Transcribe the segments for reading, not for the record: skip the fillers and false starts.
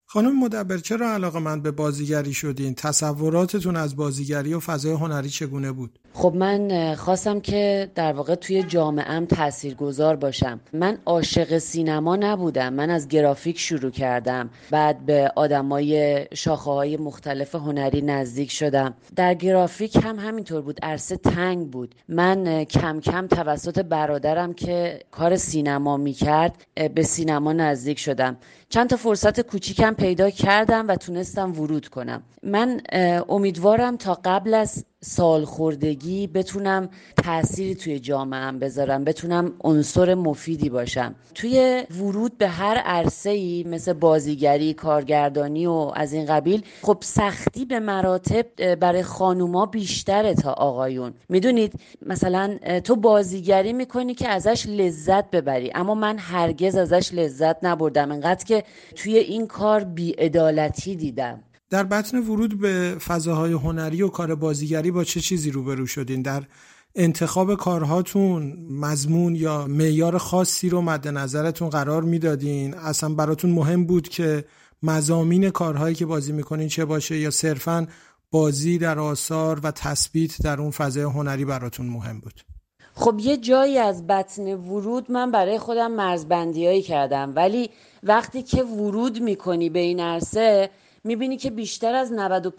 خانم مدبر، چرا علاقه‌مند به بازیگری شدین؟ تصوراتتون از بازیگری و فضای هنری چگونه بود؟ خب من خواستم که در واقع توی جامعه‌ام تاثیرگذار باشم. من عاشق سینما نبودم. من از گرافیک شروع کردم. بعد به آدمای شاخه‌های مختلف هنری نزدیک شدم. در گرافیک هم همینطور بود. عرصه تنگ بود. من کم کم توسط برادرم که کار سینما میکرد به سینما نزدیک شدم. چند تا فرصت کوچیکم پیدا کردم و تونستم ورود کنم. من امیدوارم تا قبل از سالخوردگی بتونم تأثیری توی جامعه‌ام بذارم، بتونم عنصر مفیدی باشم. توی ورود به هر عرصه‌ای مثل بازیگری، کارگردانی و از این قبیل، خب سختی به مراتب برای خانوما بیشتره تا آقایون. میدونید مثلا تو بازیگری میکنی که ازش لذت ببری، اما من هرگز ازش لذت نبردم، انقدر که توی این کار بی‌عدالتی دیدم. در بطن ورود به فضاهای هنری و کار بازیگری با چه چیزی روبرو شدین؟ در انتخاب کارهاتون مضمون یا معیار خاصی رو مد نظرتون قرار میدادین؟ اصلا براتون مهم بود که مضامین کارهایی که بازی میکنین چه باشه، یا صرفاً بازی در آثار و تثبیت در اون فضای هنری براتون مهم بود؟ خب یه جایی از بطن ورود من برای خودم مرزبندیایی کردم، ولی وقتی که ورود میکنی به این عرصه میبینی که بیشتر از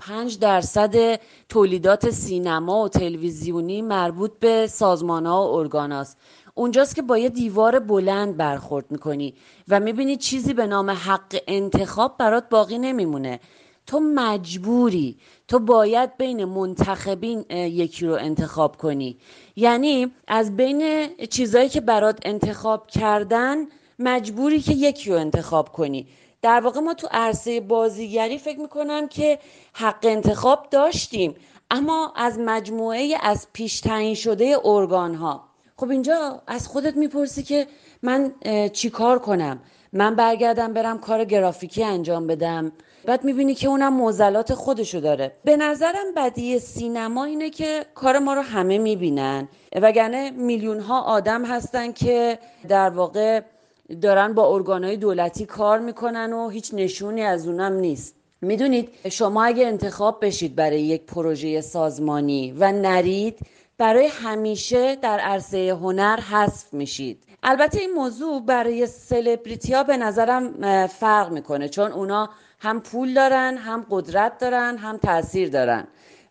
95% تولیدات سینما و تلویزیونی مربوط به سازمان‌ها و ارگاناست. اونجاست که با یه دیوار بلند برخورد میکنی و میبینی چیزی به نام حق انتخاب برات باقی نمیمونه. تو مجبوری، تو باید بین منتخبین یکی رو انتخاب کنی. یعنی از بین چیزایی که برات انتخاب کردن مجبوری که یکی رو انتخاب کنی. در واقع ما تو عرصه بازیگری فکر میکنم که حق انتخاب داشتیم، اما از مجموعه از پیش تعیین شده ارگان ها. خب اینجا از خودت میپرسی که من چی کار کنم؟ من برگردم برم کار گرافیکی انجام بدم؟ بعد میبینی که اونم معضلات خودشو داره. به نظرم بدیهی سینما اینه که کار ما رو همه میبینن، وگرنه میلیون ها آدم هستن که در واقع دارن با ارگانهای دولتی کار میکنن و هیچ نشونی از اونم نیست. میدونید شما اگه انتخاب بشید برای یک پروژه سازمانی و نرید، برای همیشه در عرصه هنر حذف میشید. البته این موضوع برای سلبریتی ها به نظرم فرق میکنه، چون اونا هم پول دارن، هم قدرت دارن، هم تأثیر دارن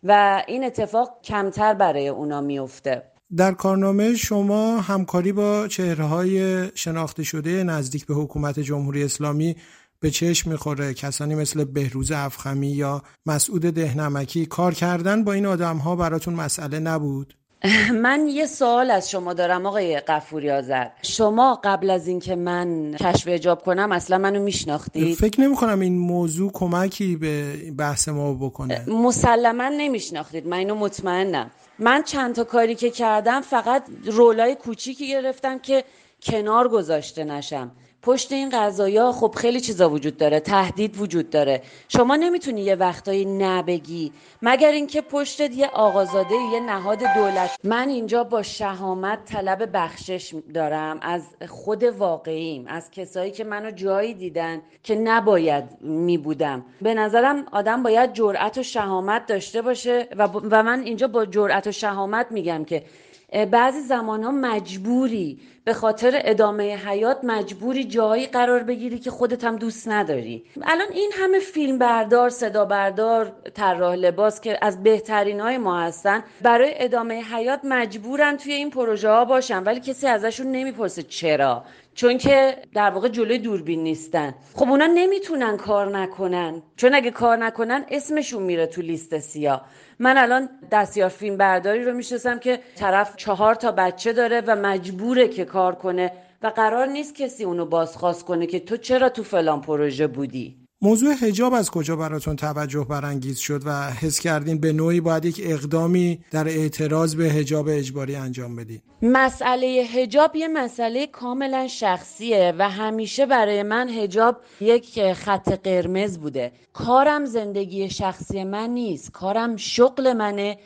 و این اتفاق کمتر برای اونا میفته. در کارنامه شما همکاری با چهره‌های شناخته شده نزدیک به حکومت جمهوری اسلامی به چشم میخوره. کسانی مثل بهروز افخمی یا مسعود دهنمکی. کار کردن با این آدم‌ها براتون مسئله نبود؟ من یه سوال از شما دارم آقای غفوری آذر. شما قبل از اینکه من کشف حجاب کنم اصلا منو میشناختید؟ فکر نمی کنم این موضوع کمکی به بحث ما بکنه. مسلما نمیشناختید، من اینو مطمئنم. من چند تا کاری که کردم فقط رولای کوچیکی گرفتم که کنار گذاشته نشم. پشت این قضایا خب خیلی چیزا وجود داره، تهدید وجود داره. شما نمیتونی یه وقتایی نبگی مگر اینکه پشتت یه آقازاده، یه نهاد دولت. من اینجا با شهامت طلب بخشش دارم از خود واقعیم، از کسایی که منو جایی دیدن که نباید میبودم. به نظرم آدم باید جرأت و شهامت داشته باشه و من اینجا با جرأت و شهامت میگم که بعضی زمانها مجبوری به خاطر ادامه حیات مجبوری جایی قرار بگیری که خودت هم دوست نداری. الان این همه فیلم بردار، صدا بردار، طراح لباس که از بهترین های ما هستن، برای ادامه حیات مجبورن توی این پروژه ها باشن، ولی کسی ازشون نمیپرسه چرا. چون که در واقع جلوی دوربین نیستن. خب اونا نمیتونن کار نکنن، چون اگه کار نکنن اسمشون میره تو لیست سیاه. من الان دستیار فیلم برداری رو میشناسم که طرف 4 تا بچه داره و مجبوره که کار کنه و قرار نیست کسی اونو بازخواست کنه که تو چرا تو فلان پروژه بودی. موضوع حجاب از کجا براتون توجه برانگیز شد و حس کردین به نوعی باید یک اقدامی در اعتراض به حجاب اجباری انجام بدین؟ مسئله حجاب یه مسئله کاملا شخصیه و همیشه برای من حجاب یک خط قرمز بوده. کارم زندگی شخصی من نیست، کارم شغل منه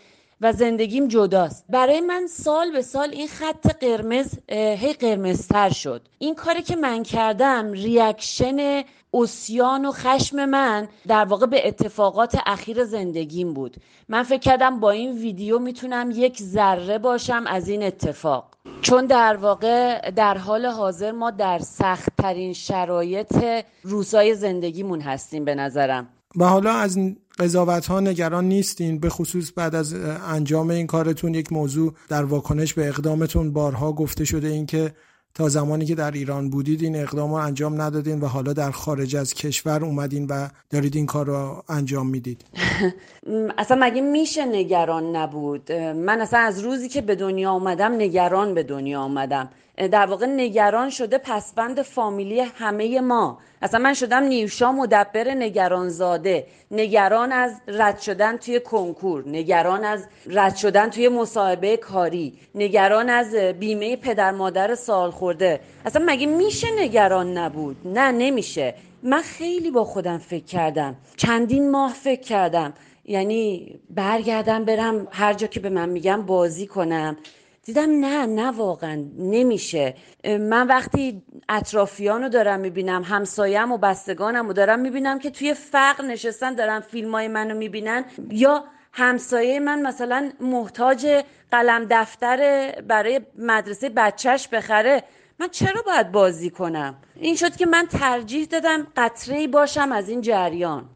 و زندگیم جداست. برای من سال به سال این خط قرمز هی قرمزتر شد. این کاری که من کردم ریاکشن عصیان و خشم من در واقع به اتفاقات اخیر زندگیم بود. من فکر کردم با این ویدیو میتونم یک ذره باشم از این اتفاق، چون در واقع در حال حاضر ما در سخت‌ترین شرایط روزهای زندگیمون هستیم به نظرم. و حالا از قضاوت ها نگران نیستین؟ به خصوص بعد از انجام این کارتون یک موضوع در واکنش به اقدامتون بارها گفته شده، این که تا زمانی که در ایران بودید این اقدام رو انجام ندادین و حالا در خارج از کشور اومدین و دارید این کار رو انجام میدید. اصلا مگه میشه نگران نبود؟ من اصلا از روزی که به دنیا آمدم نگران به دنیا آمدم. در واقع نگران شده پسوند فامیلی همه ما. اصلا من شدم نیوشا مدبر نگرانزاده، نگران از رد شدن توی کنکور، نگران از رد شدن توی مصاحبه کاری، نگران از بیمه پدر مادر سال خورده. اصلا مگه میشه نگران نبود؟ نه، نمیشه. من خیلی با خودم فکر کردم، چندین ماه فکر کردم، یعنی برگردم برم هر جا که به من میگم بازی کنم. دیدم نه واقعا نمیشه. من وقتی اطرافیانو دارم میبینم، همسایم و بستگانم رو دارم میبینم که توی فقر نشستن دارن فیلمای منو میبینن، یا همسایه من مثلا محتاج قلم دفتر برای مدرسه بچهش بخره، من چرا باید بازی کنم؟ این شد که من ترجیح دادم قطره‌ای باشم از این جریان.